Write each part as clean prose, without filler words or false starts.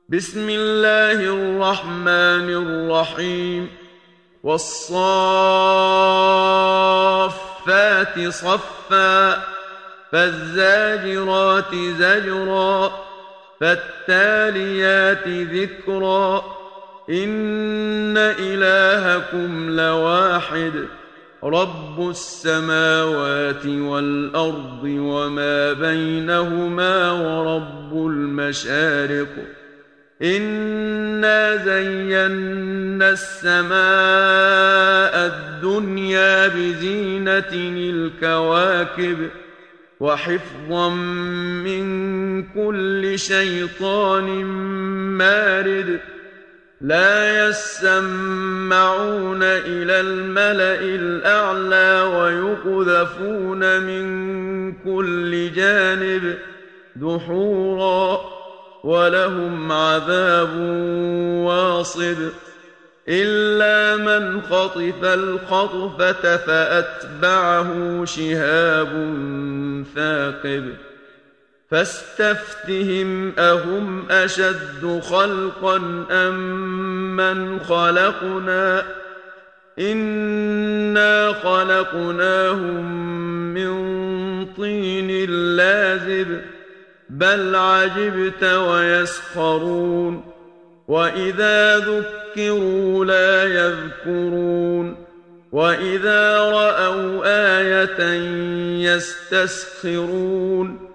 بسم الله الرحمن الرحيم والصافات صفا فالزاجرات زجرا فالتاليات ذكرا إن إلهكم لواحد رب السماوات والأرض وما بينهما ورب المشارق إنا زينا السماء الدنيا بزينة الكواكب وحفظا من كل شيطان مارد لا يسمعون إلى الملأ الأعلى ويقذفون من كل جانب دحورا ولهم عذاب واصب إلا من خطف الخطفة فأتبعه شهاب ثاقب فاستفتهم أهم أشد خلقا أم من خلقنا إنا خلقناهم من طين لازب بل عجبت ويسخرون وإذا ذكروا لا يذكرون وإذا رأوا آية يستسخرون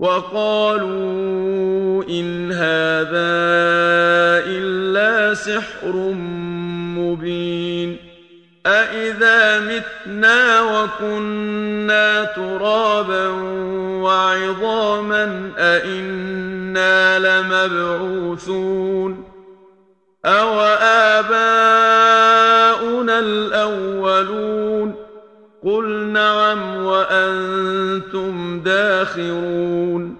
وقالوا إن هذا إلا سحر مبين أإذا متنا وكنا ترابا وعظاما أإنا لمبعوثون أو آباؤنا الأولون قل نعم وأنتم داخرون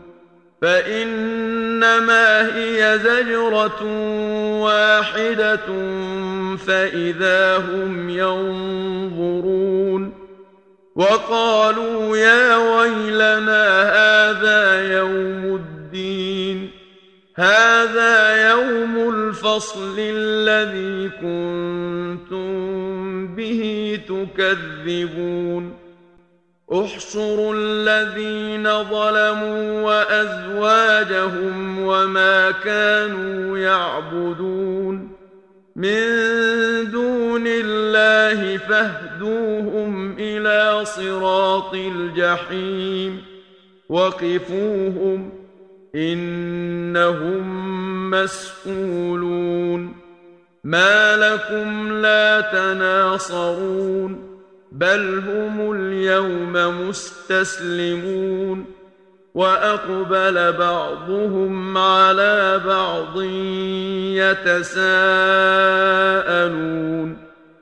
فإنما هي زجرة واحدة فإذا هم ينظرون وقالوا يا ويلنا هذا يوم الدين هذا يوم الفصل الذي كنتم به تكذبون احشروا الذين ظلموا وأزواجهم وما كانوا يعبدون من دون الله فاهدوهم إلى صراط الجحيم وقفوهم إنهم مسئولون ما لكم لا تناصرون بل هم اليوم مستسلمون وأقبل بعضهم على بعض يتساءلون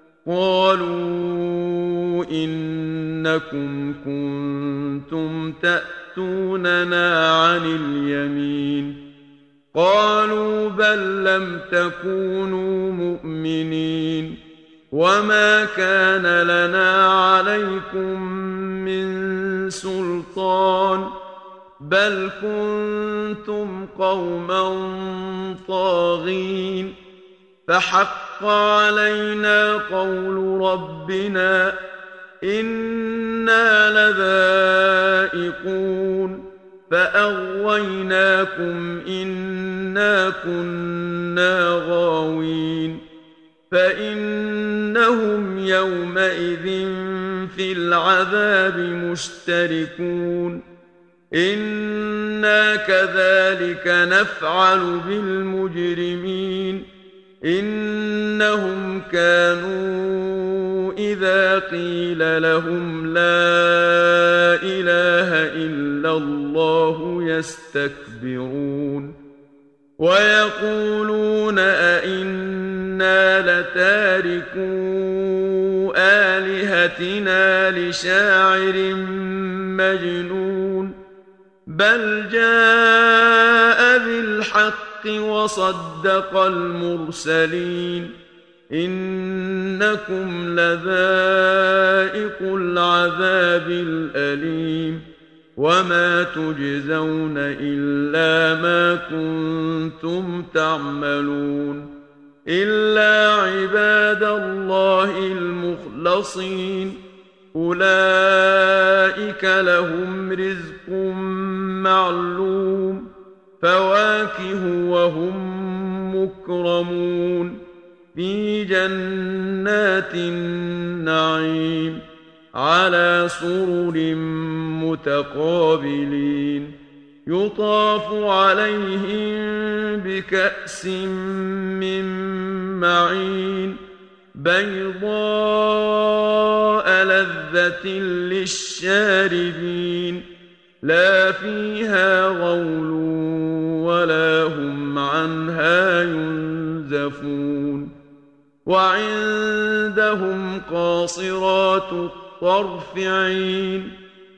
قالوا إنكم كنتم تأتوننا عن اليمين قالوا بل لم تكونوا مؤمنين وما كان لنا عليكم من سلطان بل كنتم قوما طاغين فحق علينا قول ربنا إنا لذائقون فأغويناكم إنا كنا غاوين فإنهم يومئذ في العذاب مشتركون إنا كذلك نفعل بالمجرمين إنهم كانوا إذا قيل لهم لا إله إلا الله يستكبرون ويقولون أئنا لتاركو آلهتنا لشاعر مجنون بل جاء بالحق وصدق المرسلين إنكم لذائقو العذاب الأليم وما تجزون إلا ما كنتم تعملون إلا عباد الله المخلصين أولئك لهم رزق معلوم فواكه وهم مكرمون في جنات النعيم على سرر متقابلين يطاف عليهم بكأس من معين بيضاء لذة للشاربين لا فيها غول ولا هم عنها ينزفون وعندهم قاصرات الطرف عين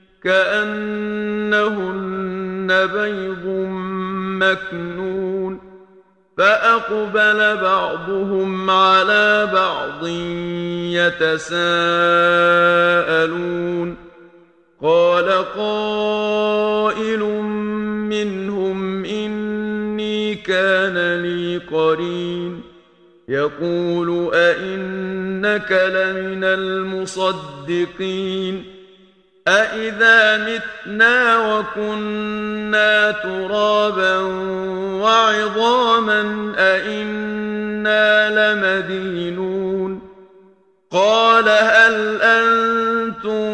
كأنهن بيض مكنون فأقبل بعضهم على بعض يتساءلون قال قائل منهم إني كان لي قرين يقول أئنك لمن المصدقين أإذا متنا وكنا ترابا وعظاما أإنا لمدينون قال هل أنتم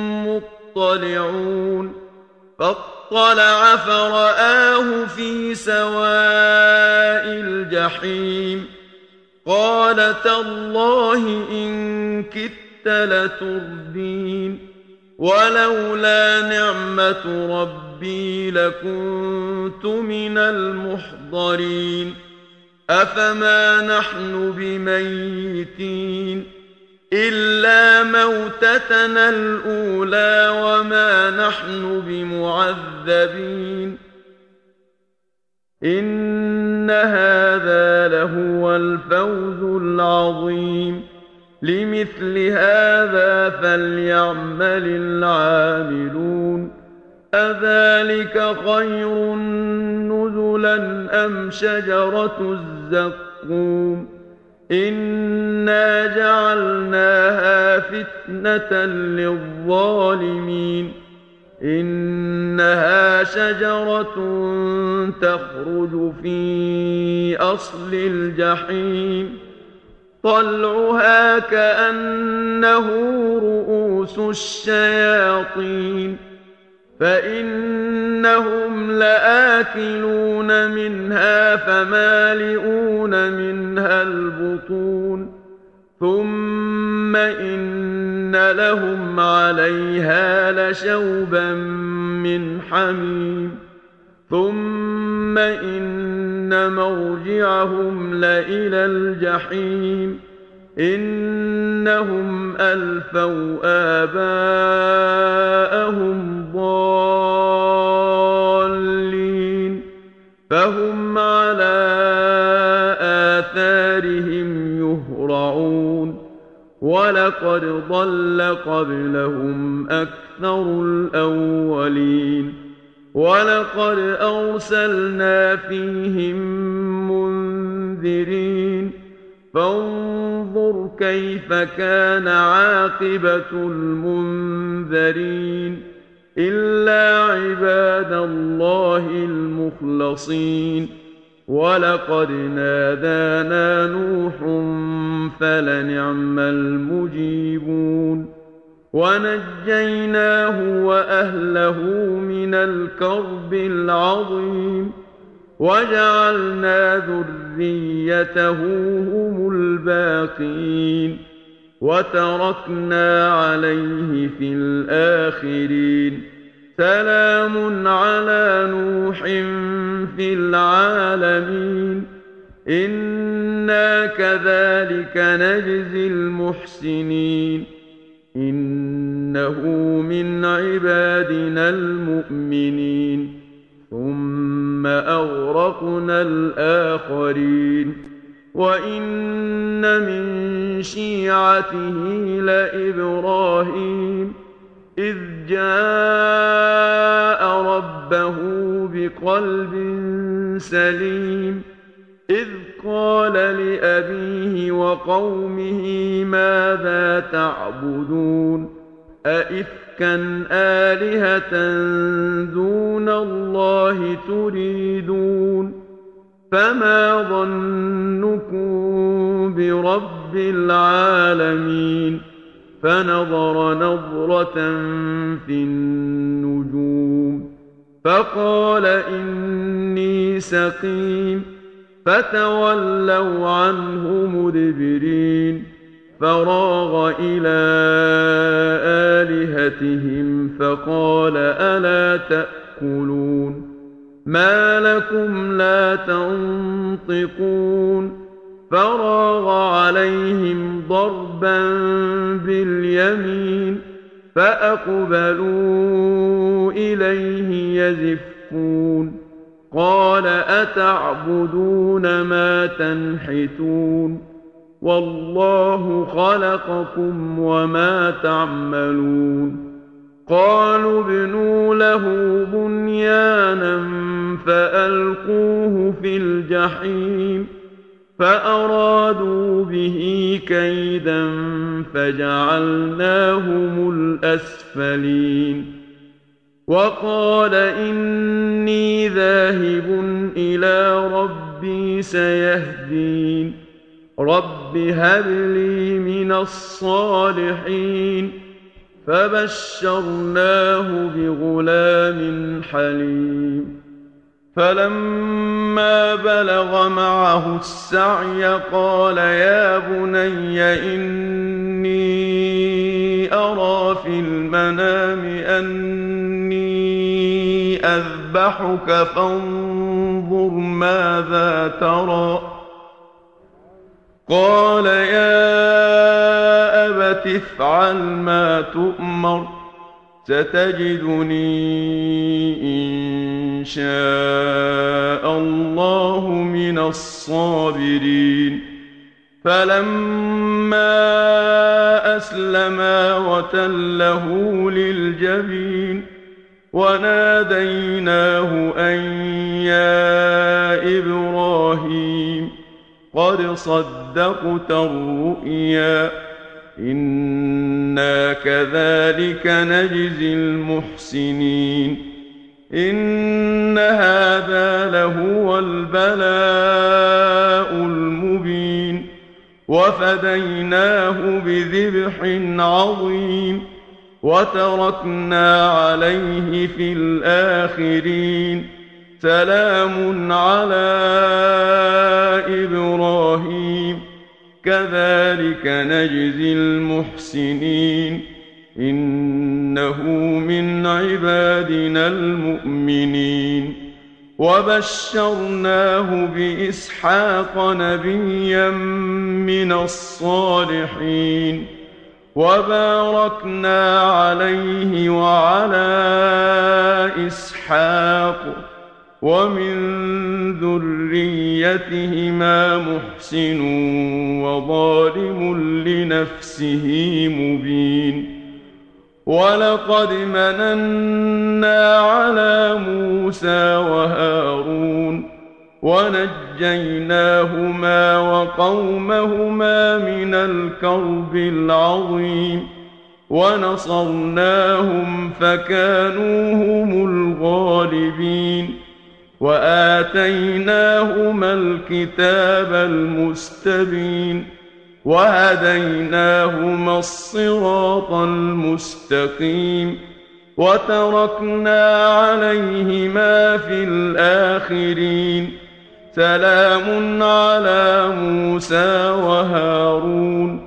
مطلعون فاطلع فرآه في سواء الجحيم قال تالله إن كدت لتردين ولولا نعمة ربي لكنت من المحضرين أفما نحن بميتين إلا موتتنا الأولى وما نحن بمعذبين إن هذا لهو الفوز العظيم لمثل هذا فليعمل العاملون أذلك خير نزلا أم شجرة الزقوم إنا جعلناها فتنة للظالمين إنها شجرة تخرج في أصل الجحيم طلعها كأنه رؤوس الشياطين فإنهم لآكلون منها فمالئون منها البطون ثم إن لهم عليها لشوبا من حميم ثم إن مرجعهم لإلى الجحيم إنهم ألفوا آباءهم ضالين فهم على آثارهم يهرعون ولقد ضل قبلهم أكثر الأولين ولقد أرسلنا فيهم منذرين فانظر كيف كان عاقبة المنذرين إلا عباد الله المخلصين ولقد نادانا نوح فلنعم المجيبون ونجيناه وأهله من الكرب العظيم وجعلنا ذريته هم الباقين وتركنا عليه في الآخرين سلام على نوح في العالمين إنا كذلك نجزي المحسنين إنه من عبادنا المؤمنين ثم أغرقنا الآخرين وإن من شيعته لإبراهيم إذ جاء ربه بقلب سليم إذ قال لأبيه وقومه ماذا تعبدون أئفكا آلهة دون الله تريدون فما ظنكم برب العالمين فنظر نظرة في النجوم فقال إني سقيم فتولوا عنه مدبرين فراغ إلى آلهتهم فقال ألا تأكلون ما لكم لا تنطقون فراغ عليهم ضربا باليمين فأقبلوا إليه يزفون قال أتعبدون ما تنحتون والله خلقكم وما تعملون قالوا ابنوا له بنيانا فألقوه في الجحيم فأرادوا به كيدا فجعلناهم الأسفلين وقال إني ذاهب إلى ربي سيهدين رب هب لي من الصالحين فبشرناه بغلام حليم فلما بلغ معه السعي قال يا بني إني أرى في المنام أني أذبحك فانظر ماذا ترى قال يا أبت افعل ما تؤمر ستجدني إن شاء الله من الصابرين فلما أسلما وتله للجبين وناديناه أن يا إبراهيم قد صدقت الرؤيا إنا كذلك نجزي المحسنين إن هذا لهو البلاء المبين وفديناه بذبح عظيم وتركنا عليه في الآخرين سلام على إبراهيم كذلك نجزي المحسنين إنه من عبادنا المؤمنين وبشرناه بإسحاق نبيا من الصالحين وباركنا عليه وعلى إسحاق ومن ذريتهما محسن وظالم لنفسه مبين ولقد مننا على موسى وهارون ونجيناهما وقومهما من الكرب العظيم ونصرناهم فكانوا هم الغالبين وآتيناهما الكتاب المستبين وهديناهما الصراط المستقيم وتركنا عليهما في الآخرين سلام على موسى وهارون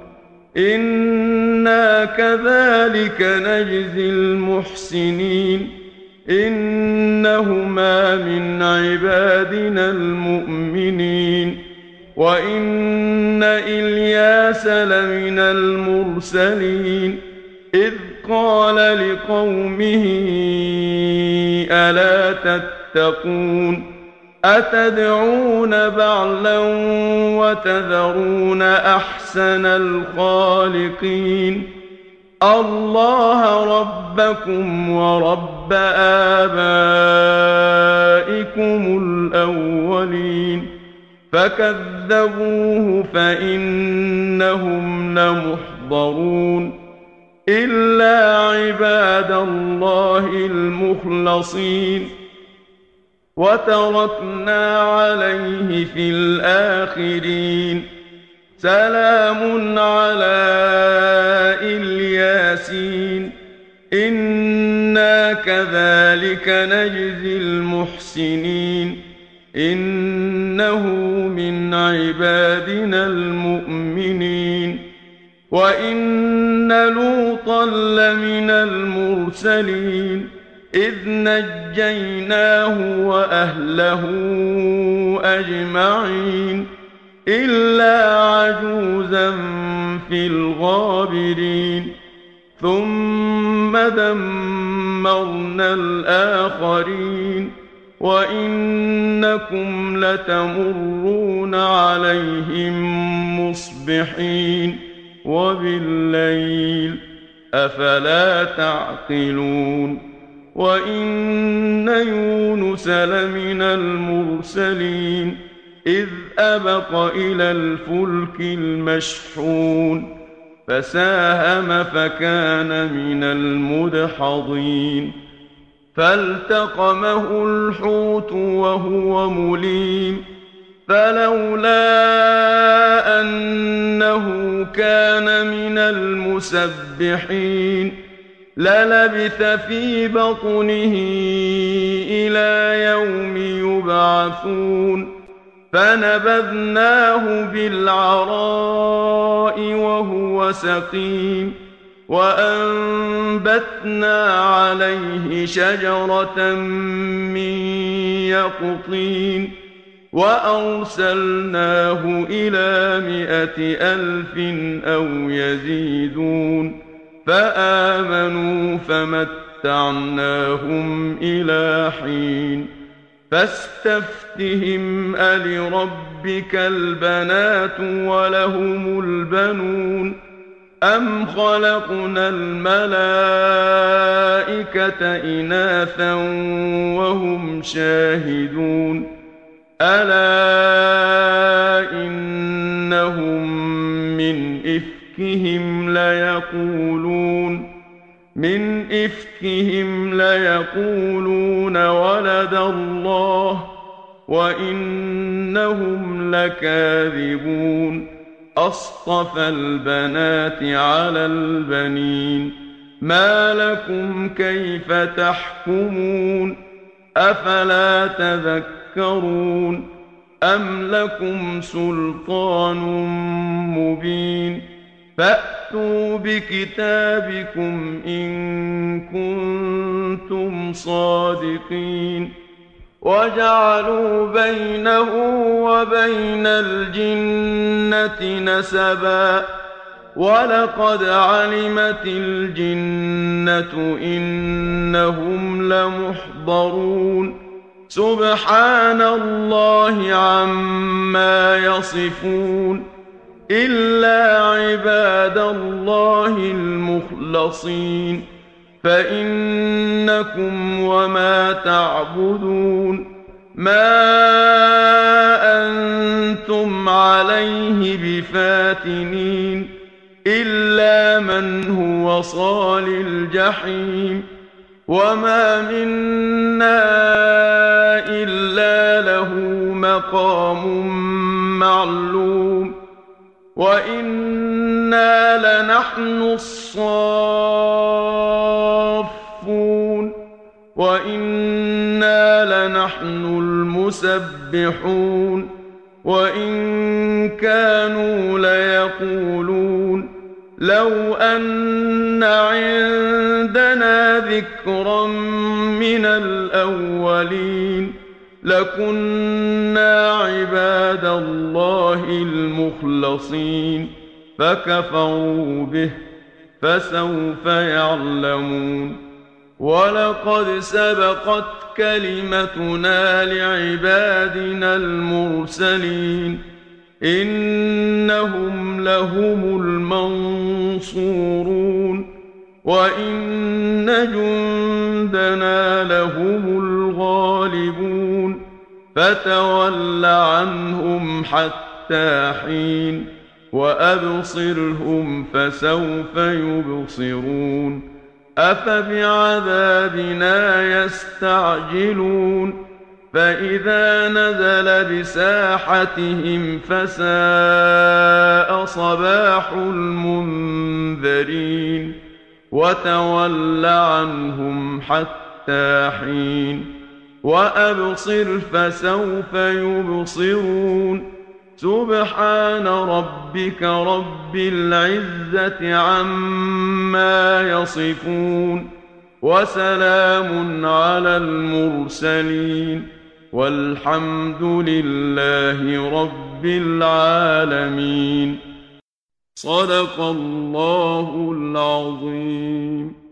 إنا كذلك نجزي المحسنين إنهما من عبادنا المؤمنين وإن إلياس لمن المرسلين إذ قال لقومه ألا تتقون أتدعون بعلا وتذرون أحسن الخالقين الله ربكم ورب آبائكم الأولين فكذبوه فإنهم لمحضرون إلا عباد الله المخلصين وتركنا عليه في الآخرين سلام على الياسين إنا كذلك نجزي المحسنين إنه من عبادنا المؤمنين وإن لوطا لمن المرسلين إذ نجيناه وأهله أجمعين إلا عجوزا في الغابرين ثم دمرنا الآخرين وإنكم لتمرون عليهم مصبحين وبالليل أفلا تعقلون وإن يونس لمن المرسلين إذ أبق إلى الفلك المشحون فساهم فكان من المدحضين فالتقمه الحوت وهو مليم فلولا أنه كان من المسبحين للبث في بطنه إلى يوم يبعثون فنبذناه بالعراء وهو سقيم وأنبتنا عليه شجرة من يقطين وأرسلناه إلى 100,000 أو يزيدون فآمنوا فمتعناهم إلى حين فاستفتهم ألربك البنات ولهم البنون أم خلقنا الملائكة إناثا وهم شاهدون ألا إنهم من إفكهم ليقولون ولد الله وإنهم لكاذبون أصطفى البنات على البنين ما لكم كيف تحكمون أفلا تذكرون أم لكم سلطان مبين فأتوا بكتابكم إن كنتم صادقين وجعلوا بينه وبين الجنة نسبا ولقد علمت الجنة إنهم لمحضرون سبحان الله عما يصفون إلا عباد الله المخلصين فإنكم وما تعبدون ما أنتم عليه بفاتنين إلا من هو صال الجحيم وما منا إلا له مقام معلوم وإنا لنحن الصافون وإنا لنحن المسبحون وإن كانوا ليقولون لو أن عندنا ذكرا من الأولين لكنا عباد الله المخلصين فكفروا به فسوف يعلمون ولقد سبقت كلمتنا لعبادنا المرسلين إنهم لهم المنصورون وإن جندنا لهم الغالبون فتول عنهم حتى حين وأبصرهم فسوف يبصرون أفبعذابنا يستعجلون فإذا نزل بساحتهم فساء صباح المنذرين وتول عنهم حتى حين وأبصر فسوف يبصرون سبحان ربك رب العزة عما يصفون وسلام على المرسلين والحمد لله رب العالمين. صدق الله العظيم.